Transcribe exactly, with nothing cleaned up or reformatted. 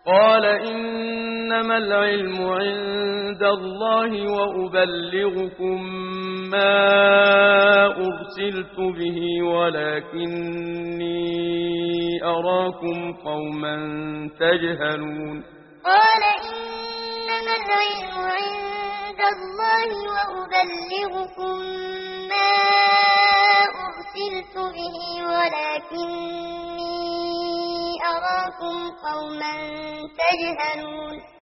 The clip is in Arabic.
قال إنما العلم عند الله وأبلغكم ما أرسلت به ولكني أراكم قوما تجهلون قال إنما العلم عند الله وأبلغكم ما أرسلت به ولكني أراكم قوما تجهلون